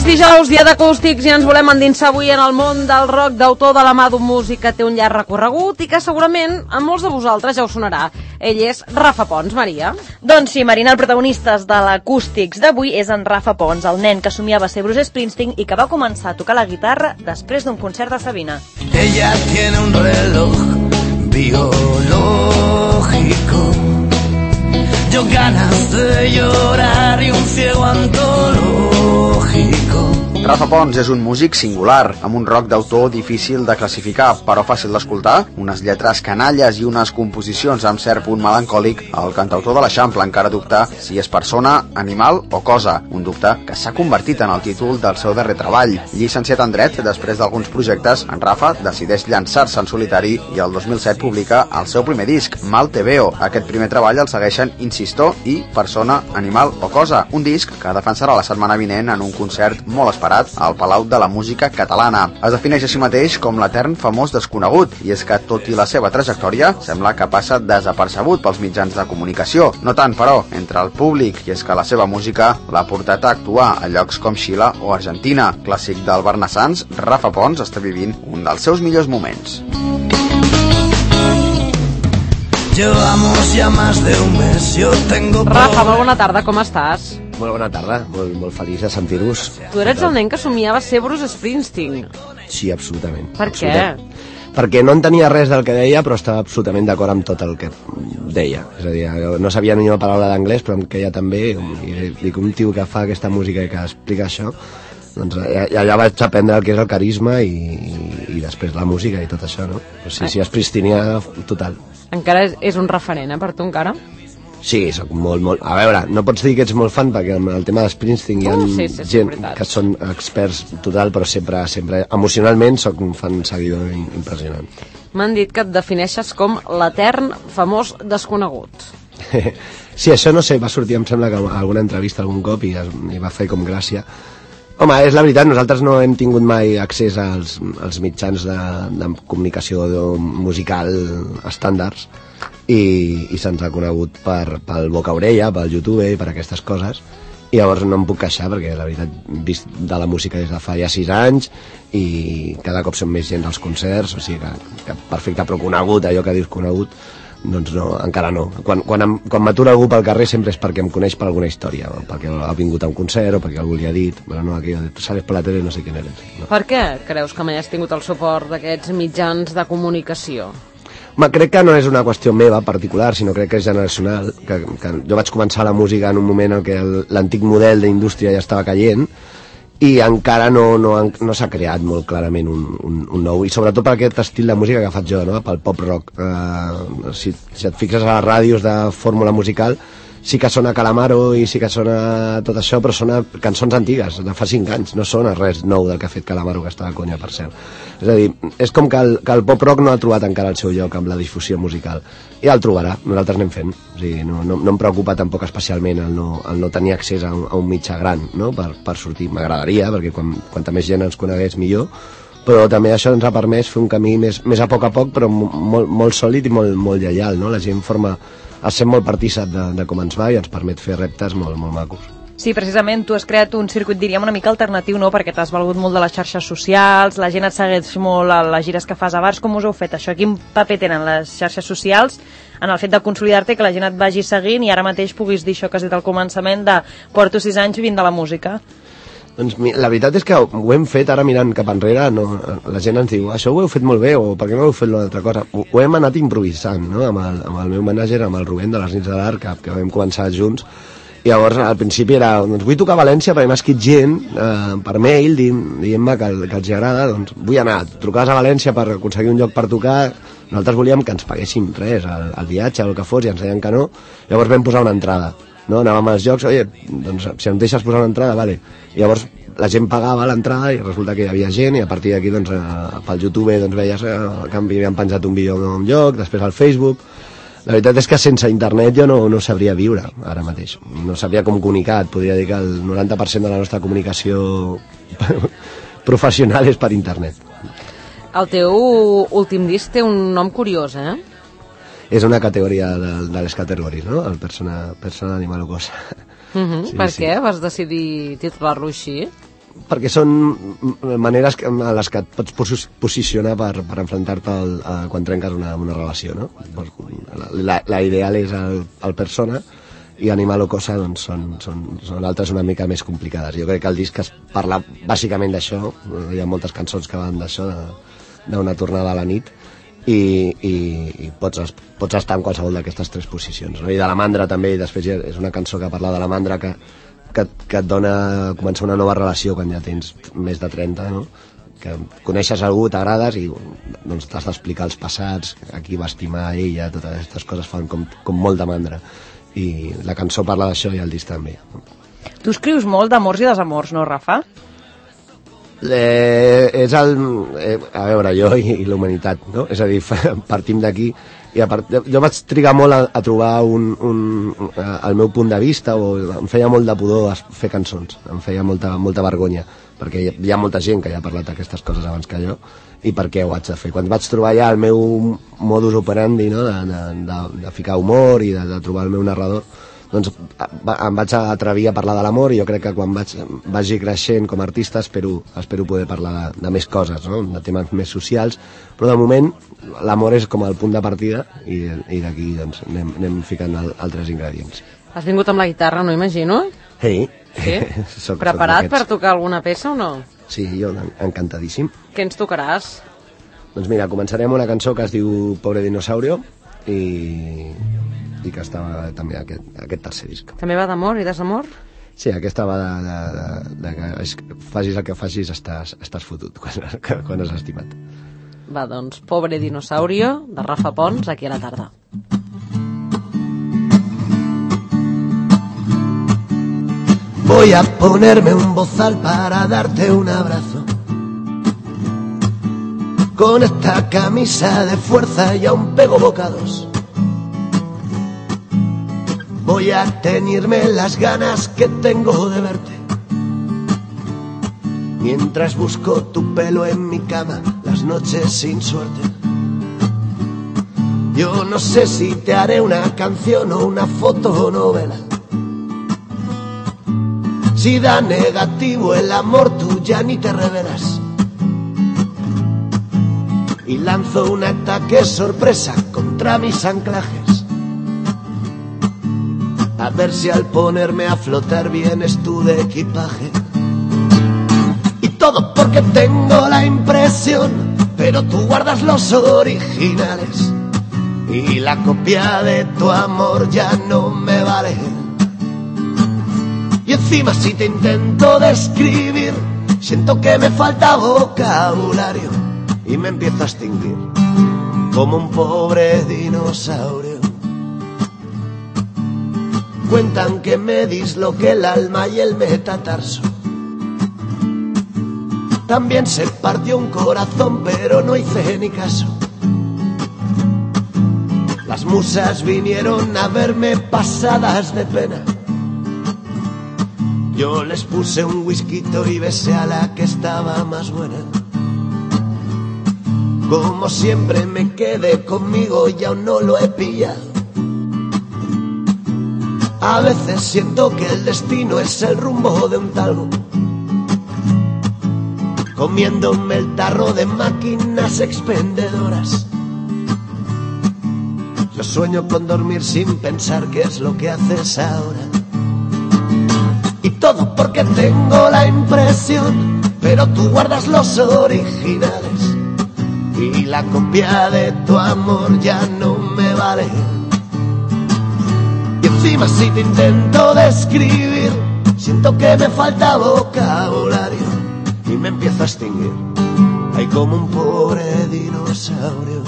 dijous, dia d'acústics, i ens volem endinsar avui en el món del rock d'autor de la mà d'un músic que té un llarg recorregut i que segurament a molts de vosaltres ja us sonarà. Ell és Rafa Pons, Maria. Doncs sí, Marina, el protagonista de l'acústics d'avui és en Rafa Pons, el nen que somiava ser Bruce Springsteen i que va començar a tocar la guitarra després d'un concert de Sabina. Ella tiene un reloj biológico, yo ganas de llorar y un ciego antológico. Rafa Pons és un músic singular, amb un rock d'autor difícil de classificar, però fàcil d'escoltar, unes lletres canalles i unes composicions amb cert punt melancòlic. El cantautor de l'Eixample encara dubta si és persona, animal o cosa, un dubte que s'ha convertit en el títol del seu darrer treball. Llicenciat en dret, després d'alguns projectes, en Rafa decideix llançar-se en solitari i el 2007 publica el seu primer disc, Mal te veo. Aquest primer treball el segueixen Insisto i Persona, animal o cosa, un disc que defensarà la setmana vinent en un concert molt esperat al Palau de la Música Catalana. Es defineix a si mateix com l'etern famós desconegut, i és que, tot i la seva trajectòria, sembla que passa desapercebut pels mitjans de comunicació. No tant, però, entre el públic, i és que la seva música l'ha portat a actuar a llocs com Xile o Argentina. Clàssic del Barnassans, Rafa Pons està vivint un dels seus millors moments. Llevamos ya más de un mes, yo tengo... Rafa, molt bona tarda, com estàs? Molt bona tarda, molt feliç de sentir-vos. Tu eres el nen que somiava ser Bruce Springsteen. Sí, absolutament. Per què? Perquè no entenia res del que deia, però estava absolutament d'acord amb tot el que deia. És a dir, no sabia ni una paraula d'anglès, però em queia també, i dic, un tio que fa aquesta música i que explica això, doncs ja vaig aprendre el que és el carisma i després la música i tot això, no? Però sí, Springsteen total. Encara és un referent, per tu encara? Sí, sóc molt... A veure, no pots dir que ets molt fan, perquè amb el tema de Springsteen hi ha gent que són experts total, però sempre emocionalment sóc un fan seguidor impressionant. M'han dit que et defineixes com l'etern famós desconegut. Sí, això no sé, va sortir, em sembla, que alguna entrevista algun cop i va fer com gràcia. Home, és la veritat, nosaltres no hem tingut mai accés als mitjans de comunicació musical estàndards i se'ns ha conegut pel boca orella, pel YouTube i per aquestes coses, i llavors no em puc queixar perquè la veritat vist de la música des de fa ja 6 anys i cada cop som més gent als concerts, o sigui que perfecte, però conegut, allò que dius conegut, doncs no, encara no. Quan m'atura algú pel carrer sempre és perquè em coneix per alguna història, perquè ha vingut a un concert o perquè algú li ha dit, bueno, no, aquí tu sales per la tele no sé quién eres. No. Per què creus que mai has tingut el suport d'aquests mitjans de comunicació? Home, crec que no és una qüestió meva particular, sinó crec que és generacional, que jo vaig començar la música en un moment en què l'antic model d'indústria ja estava caient i encara no s'ha creat molt clarament un nou, i sobretot per aquest estil de música que faig jo, no? Pel pop rock. Si et fixes a les ràdios de fórmula musical, sí que sona Calamaro i sí que sona tot això, però sona cançons antigues, de fa 5 anys, no sona res nou del que ha fet Calamaro, que està de conya, per cert. És a dir, és com que el pop rock no ha trobat encara el seu lloc amb la difusió musical, i el trobarà, nosaltres anem fent. O sigui, no em preocupa tampoc especialment el no tenir accés a un mitjà gran, no? Per sortir. M'agradaria, perquè quanta més gent ens conegués millor, però també això ens ha permès fer un camí més a poc, però molt sòlid i molt lleial, no? La gent es sent molt partícip de com ens va i ens permet fer reptes molt macos. Sí, precisament, tu has creat un circuit, diríem, una mica alternatiu, no?, perquè t'has valgut molt de les xarxes socials, la gent et segueix molt a les gires que fas a bars. Com us heu fet això? Quin paper tenen les xarxes socials en el fet de consolidar-te, que la gent et vagi seguint i ara mateix puguis dir això que has dit al començament de porto 6 anys vivint de la música? Doncs la veritat és que ho hem fet ara mirant cap enrere, no? La gent ens diu, això ho heu fet molt bé, o per què no heu fet una altra cosa? Ho hem anat improvisant, no? Amb el meu mànager, amb el Rubén de les Nits de l'Arc, que vam començar junts, i llavors al principi era, doncs vull tocar a València perquè m'ha escrit gent per mail dient-me que els agrada, doncs vull anar, trucaves a València per aconseguir un lloc per tocar, nosaltres volíem que ens paguessin res, el viatge, el que fos, i ens deien que no, llavors vam posar una entrada, no? Anàvem als llocs, oye, doncs si em deixes posar una entrada, vale, i llavors la gent pagava l'entrada i resulta que hi havia gent, i a partir d'aquí doncs pel YouTube doncs veies que havien penjat un vídeo en un lloc, després al Facebook. La veritat és que sense internet jo no sabria viure ara mateix, no sabria com comunicar. Et podria dir que el 90% de la nostra comunicació professional és per internet. El teu últim disc té un nom curiós, És una categoria de les categories, no? El persona, animal o cosa. Per què vas decidir titular-lo així? perquè són maneres a les que et pots posicionar per enfrontar-te quan trenques una relació, no? La ideal és el persona i Animal o Cosa doncs, són altres una mica més complicades. Jo crec que el disc es parla bàsicament d'això, hi ha moltes cançons que van d'això, d'una tornada a la nit, i pots estar en qualsevol d'aquestes tres posicions, no? I de la mandra també, i després és una cançó que parla de la mandra que et dona començar una nova relació quan ja tens més de 30, no? Que coneixes algú, t'agrades i doncs t'has d'explicar els passats, a qui va estimar ella, totes aquestes coses fan com molt de mandra, i la cançó parla d'això i el disc també. Tu escrius molt d'amors i desamors, no, Rafa? És a veure, jo i la humanitat, no? És a dir, partim d'aquí i jo vaig trigar molt a trobar el meu punt de vista, o em feia molt de pudor fer cançons, em feia molta vergonya, perquè hi ha molta gent que ja ha parlat d'aquestes coses abans que jo, i per què ho haig de fer? Quan vaig trobar ja el meu modus operandi, no? de ficar humor i de trobar el meu narrador, doncs em vaig atrevir a parlar de l'amor, i jo crec que quan vagi creixent com a artista espero poder parlar de més coses, no? De temes més socials, però de moment l'amor és com el punt de partida i d'aquí doncs, anem ficant altres ingredients. Has vingut amb la guitarra, no imagino? Sí. Preparat per tocar alguna peça o no? Sí, jo encantadíssim. Què ens tocaràs? Doncs mira, començarem una cançó que es diu Pobre Dinosaurio i que estava també aquest tercer disc. També va d'amor i desamor? Sí, aquesta va de que facis el que facis estàs fotut quan has estimat. Va, doncs, Pobre Dinosaurio, de Rafa Pons, aquí a la tarda. Voy a ponerme un bozal para darte un abrazo. Con esta camisa de fuerza y aún pego bocados. Voy a teñirme las ganas que tengo de verte. Mientras busco tu pelo en mi cama, las noches sin suerte. Yo no sé si te haré una canción o una fotonovela. Si da negativo el amor, tú ya ni te revelas. Y lanzo un ataque sorpresa contra mis anclajes. A ver si al ponerme a flotar vienes tú de equipaje. Y todo porque tengo la impresión, pero tú guardas los originales. Y la copia de tu amor ya no me vale. Y encima si te intento describir, siento que me falta vocabulario y me empiezo a extinguir como un pobre dinosaurio. Cuentan que me disloqué el alma y el metatarso. También se partió un corazón, pero no hice ni caso. Las musas vinieron a verme pasadas de pena. Yo les puse un whisky y besé a la que estaba más buena. Como siempre me quedé conmigo y aún no lo he pillado. A veces siento que el destino es el rumbo de un talgo, comiéndome el tarro de máquinas expendedoras. Yo sueño con dormir sin pensar qué es lo que haces ahora. Y todo porque tengo la impresión, pero tú guardas los originales. Y la copia de tu amor ya no me vale. Y encima si te intento describir, siento que me falta vocabulario y me empiezo a extinguir, ay, como un pobre dinosaurio.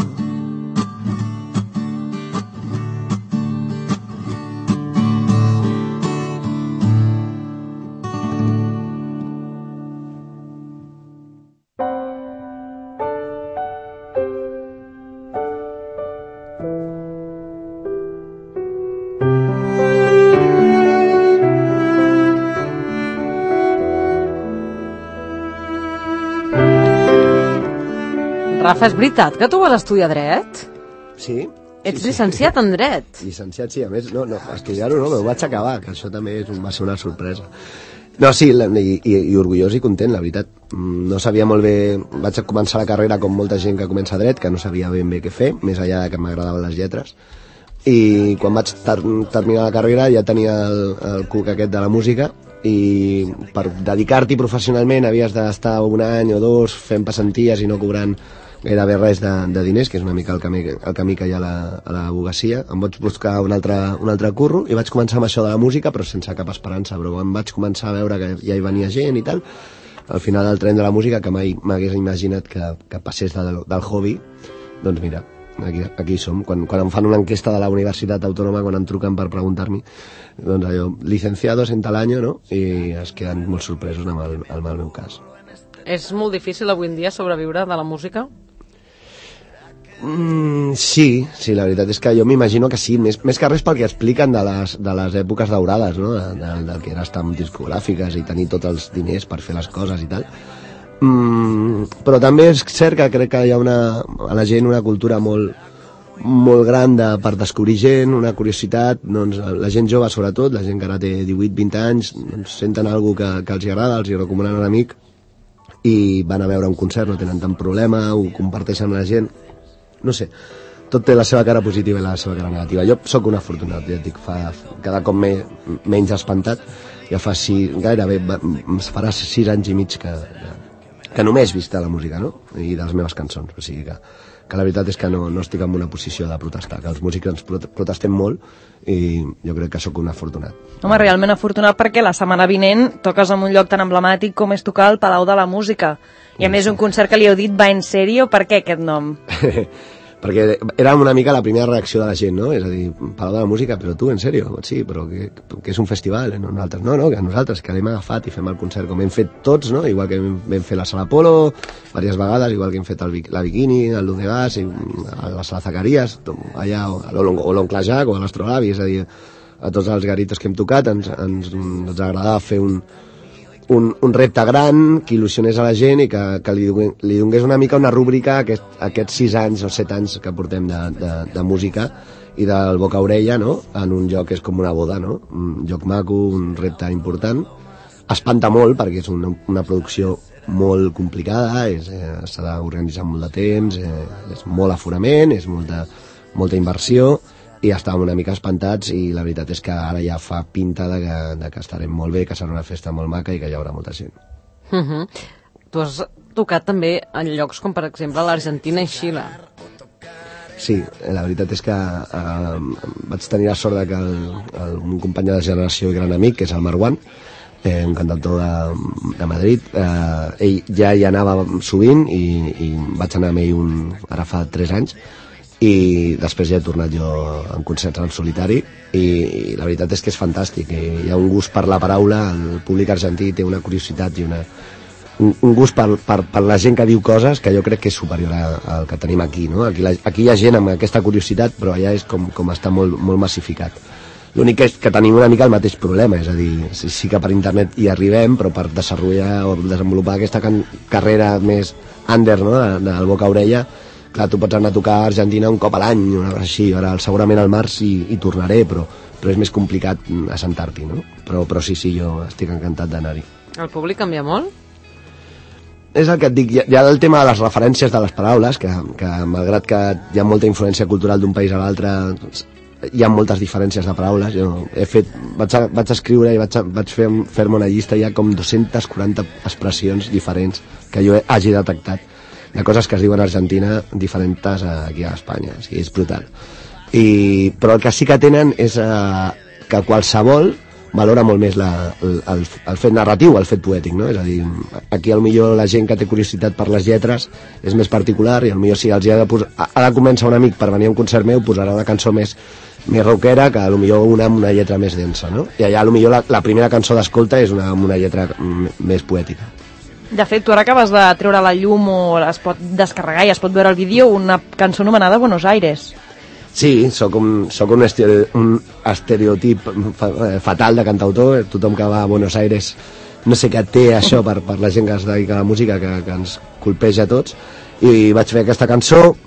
Rafa, és veritat que tu vas estudiar dret? Sí. Ets llicenciat en dret? Llicenciat, sí, a més, no, estudiar-ho no, però ho vaig acabar, que això també va ser una sorpresa. No, sí, i orgullós i content, la veritat. No sabia molt bé... Vaig començar la carrera com molta gent que comença dret, que no sabia ben bé què fer, més enllà que m'agradaven les lletres. I quan vaig terminar la carrera ja tenia el cuc aquest de la música, i per dedicar-t'hi professionalment havies d'estar un any o dos fent passanties i no cobrant gairebé res de diners, que és una mica el camí que hi ha a l'advocacia. Em vaig buscar un altre curro i vaig començar amb això de la música, però sense cap esperança. Però quan vaig començar a veure que ja hi venia gent i tal, al final del tren de la música, que mai m'hagués imaginat que passés del hobby, doncs mira, aquí som. Quan em fan una enquesta de la Universitat Autònoma, quan em truquen per preguntar-me, doncs allò, licenciados en tal año, no? I es queden molt sorpresos amb el meu cas. És molt difícil avui en dia sobreviure de la música? Sí, la veritat és que jo m'imagino que sí, més que res pel que expliquen de les èpoques daurades, no? del que era estar amb discogràfiques i tenir tots els diners per fer les coses i tal. Però també és cert que crec que hi ha a la gent una cultura molt gran per descobrir gent, una curiositat, doncs la gent jove sobretot, la gent que ara té 18-20 anys, doncs senten alguna que els agrada, els hi recomanen a un amic i van a veure un concert, no tenen tant problema, ho comparteixen amb la gent. No sé, tot té la seva cara positiva i la seva cara negativa. Jo sóc un afortunat, ja et dic, cada cop menys espantat. Ja gairebé farà 6 anys i mig que només vist la música, no? I de les meves cançons. O sigui que la veritat és que no estic en una posició de protestar, que els músics ens protestem molt i jo crec que sóc un afortunat. Home, realment afortunat perquè la setmana vinent toques en un lloc tan emblemàtic com és tocar el Palau de la Música. I a més un concert que li heu dit va en sèrio, per què aquest nom? Perquè era una mica la primera reacció de la gent, no? És a dir, Palau de la Música, però tu, en sèrio? Sí, però que és un festival, no? Nosaltres, no, que nosaltres que l'hem agafat i fem el concert com hem fet tots, no? Igual que vam fer la Sala Polo diverses vegades, igual que hem fet la Bikini, el Luz de Gas, la Sala Zacarías, allà, o l'Oncle Jack o l'Astrolabi, és a dir, a tots els garitos que hem tocat ens agradava fer un repte gran que il·lusionés a la gent i que li donés una mica una rúbrica a aquests 6 anys o 7 anys que portem de música i del boca a orella, no? En un lloc que és com una boda, no? Un lloc maco, un repte important. Espanta molt perquè és una producció molt complicada, s'ha d'organitzar molt de temps, és molt aforament, és molta inversió, i estàvem una mica espantats i la veritat és que ara ja fa pinta de que estarem molt bé, que serà una festa molt maca i que hi haurà molta gent. Tu has tocat també en llocs com per exemple l'Argentina i Xile. Sí, la veritat és que vaig tenir la sort de que un company de generació i gran amic, que és el Marwan, un cantautor de Madrid, ell ja hi anava sovint i vaig anar amb ell ara fa 3 anys, i després ja he tornat jo en concerts en solitari i la veritat és que és fantàstic, hi ha un gust per la paraula, el públic argentí té una curiositat i un gust per la gent que diu coses que jo crec que és superior al que tenim aquí, no? Aquí hi ha gent amb aquesta curiositat, però allà és com està molt massificat. L'únic és que tenim una mica el mateix problema, és a dir, sí que per internet hi arribem, però per desenvolupar aquesta carrera més under, no? Del boca a orella, clar, tu pots anar a tocar a Argentina un cop a l'any, una cosa així, ara segurament al març hi tornaré, però és més complicat assentar-t'hi, no? Però sí, jo estic encantat d'anar-hi. El públic canvia molt? És el que et dic, hi ha el tema de les referències de les paraules, que malgrat que hi ha molta influència cultural d'un país a l'altre, hi ha moltes diferències de paraules. Jo vaig escriure i vaig fer-me una llista, hi ha com 240 expressions diferents que jo hagi detectat, de coses que es diuen a Argentina diferents aquí a Espanya, o sigui, és brutal. Però el que sí que tenen és que qualsevol valora molt més el fet narratiu, el fet poètic, no? És a dir, aquí potser la gent que té curiositat per les lletres és més particular i potser si els ha de convèncer un amic per venir a un concert meu posarà una cançó més rockera que potser una amb una lletra més densa, no? I allà potser la primera cançó d'escolta és amb una lletra més poètica. De fet, tu ara acabes de treure a la llum o es pot descarregar i es pot veure el vídeo una cançó anomenada Buenos Aires. Sí, sóc un estereotip fatal de cantautor. Tothom que va a Buenos Aires no sé què té això per la gent que es dedica a la música que ens colpeja a tots, i vaig fer aquesta cançó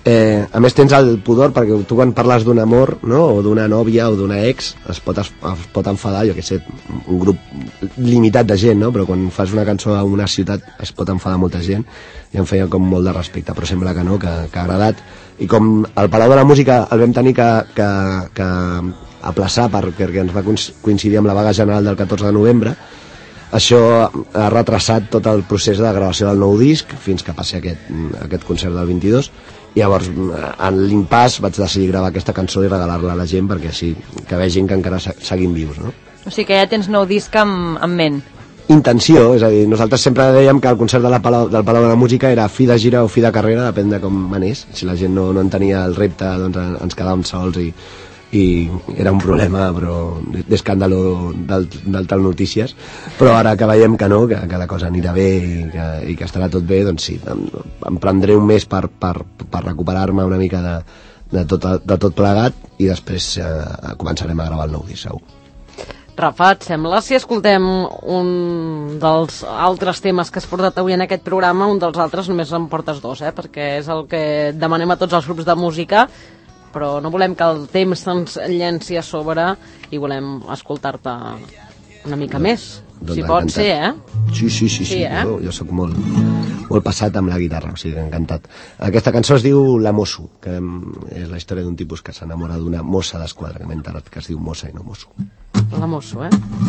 A més tens el pudor, perquè tu quan parles d'un amor, no? O d'una nòvia o d'una ex, es pot enfadar, jo què sé, un grup limitat de gent, no? Però quan fas una cançó a una ciutat es pot enfadar molta gent, i em feia com molt de respecte, però sembla que no, que ha agradat. I com el Palau de la Música el vam tenir que aplaçar perquè ens va coincidir amb la vaga general del 14 de novembre, això ha retrasat tot el procés de gravació del nou disc fins que passi aquest concert del 22. I llavors, en l'impàs, vaig decidir gravar aquesta cançó i regalar-la a la gent perquè així que vegin que encara seguim vius, no? O sigui que ja tens nou disc en ment. Intenció, és a dir, nosaltres sempre dèiem que el concert del Palau de la Música era fi de gira o fi de carrera, depèn de com anés. Si la gent no entenia el repte, doncs ens quedàvem sols i era un problema però d'escàndalo del Tal Notícies, però ara que veiem que no, que la cosa anirà bé i que estarà tot bé, doncs sí, em prendré un mes per recuperar-me una mica de tot plegat i després començarem a gravar el nou disc, segur. Rafa, et sembla si escoltem un dels altres temes que has portat avui en aquest programa? Un dels altres només en portes dos, perquè és el que demanem a tots els grups de música, però no volem que el temps se'ns llenci a sobre i volem escoltar-te una mica més. Si pot ser, Sí, jo soc molt passat amb la guitarra, o sigui, encantat. Aquesta cançó es diu La Mosso, que és la història d'un tipus que s'enamora d'una mossa d'esquadra, que m'he enterat que es diu mossa i no mosso. La Mosso,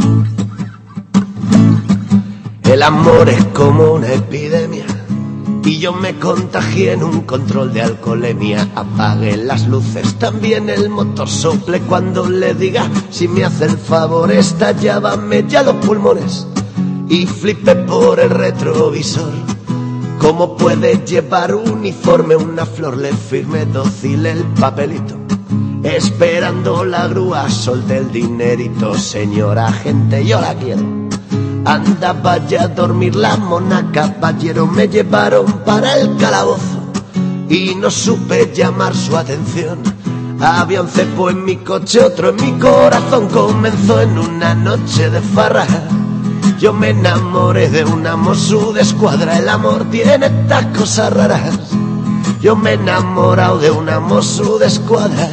El amor es como una epidemia y yo me contagié en un control de alcoholemia. Apague las luces, también el motor sople cuando le diga si me hace el favor, estallábame ya los pulmones y flipé por el retrovisor. ¿Cómo puede llevar uniforme una flor? Le firmé dócil el papelito, esperando la grúa solté el dinerito. Señora gente, yo la quiero. Anda, vaya a dormir la mona, caballero, me llevaron para el calabozo y no supe llamar su atención. Había un cepo en mi coche, otro en mi corazón, comenzó en una noche de farra. Yo me enamoré de una Mossu de escuadra, el amor tiene estas cosas raras. Yo me he enamorado de una Mossu de escuadra.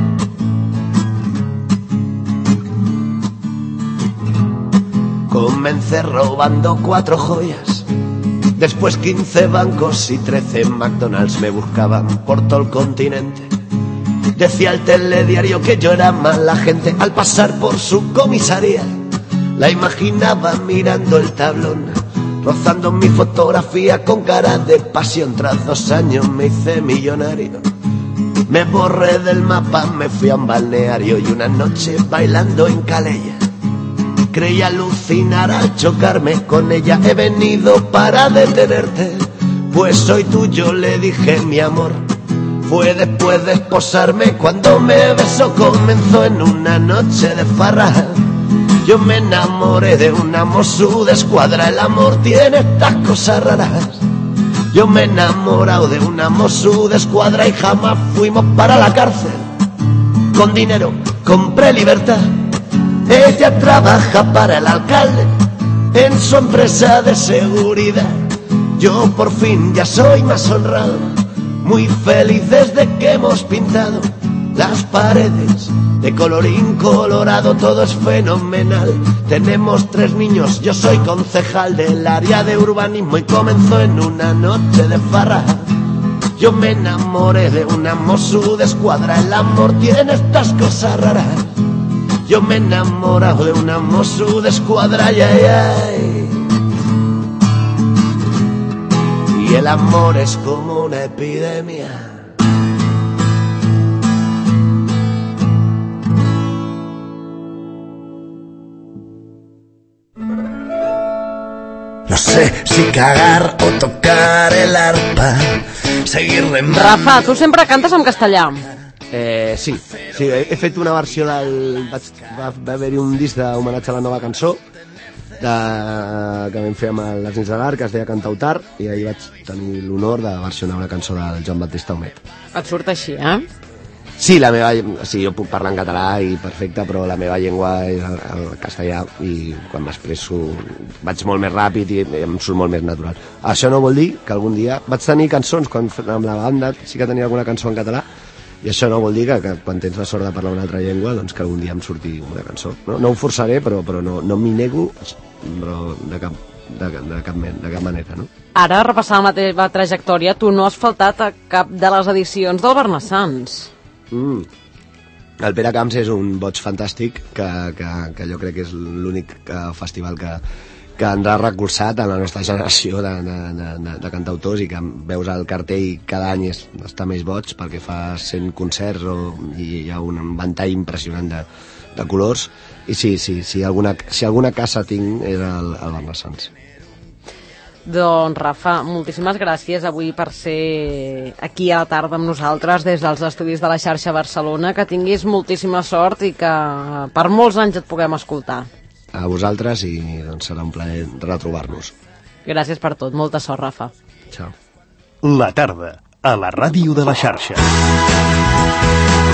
Comencé robando 4 joyas, después 15 bancos y 13 McDonald's me buscaban por todo el continente. Decía el telediario que yo era mala gente al pasar por su comisaría. La imaginaba mirando el tablón, rozando mi fotografía con cara de pasión. Tras 2 años me hice millonario, me borré del mapa, me fui a un balneario y una noche bailando en Calella creí alucinar al chocarme con ella. He venido para detenerte, pues soy tuyo, le dije mi amor. Fue después de esposarme cuando me besó, comenzó en una noche de farra. Yo me enamoré de una Mossu de escuadra, el amor tiene estas cosas raras. Yo me he enamorado de una Mossu de escuadra y jamás fuimos para la cárcel. Con dinero compré libertad. Ella trabaja para el alcalde en su empresa de seguridad. Yo por fin ya soy más honrado, muy feliz desde que hemos pintado las paredes de colorín colorado. Todo es fenomenal, tenemos 3 niños, yo soy concejal del área de urbanismo y comenzó en una noche de farra. Yo me enamoré de una Mossu de escuadra, el amor tiene estas cosas raras. Yo me he enamorado de una Mossu de escuadra, ay, ay, ay. Y el amor es como una epidemia. No sé si cagar o tocar el arpa, seguir remando. Rafa, tu sempre cantes en castellà. Sí, he fet una versió va haver-hi un disc d'homenatge a la nova cançó que vam fer amb les Nits de l'Art, que es deia Cantautar, i ahir vaig tenir l'honor de versionar una cançó del Joan Baptista Homet. Et surt així, Sí, jo puc parlar en català i perfecte, però la meva llengua és el castellà i quan m'expresso vaig molt més ràpid i em surt molt més natural. Això no vol dir que algun dia... Vaig tenir cançons, amb la banda sí que tenia alguna cançó en català, i això no vol dir que quan tens la sort de parlar una altra llengua doncs que algun dia em surti una cançó. No ho forçaré, però no m'hi nego, però de cap manera, no? Ara, repassant la teva trajectòria, tu no has faltat a cap de les edicions del Barnassans. El Pere Camps és un boig fantàstic que jo crec que és l'únic festival que ens ha recolzat en la nostra generació de cantautors i que veus el cartell cada any està més boig perquè fa 100 concerts i hi ha un ventall impressionant de colors i si alguna casa tinc és el Barnassans. Doncs Rafa, moltíssimes gràcies avui per ser aquí a la tarda amb nosaltres des dels estudis de la xarxa Barcelona, que tinguis moltíssima sort i que per molts anys et puguem escoltar. A vosaltres i doncs serà un plaer retrobar-nos. Gràcies per tot, molta sort, Rafa. Ciao. La tarda, a la ràdio de la xarxa.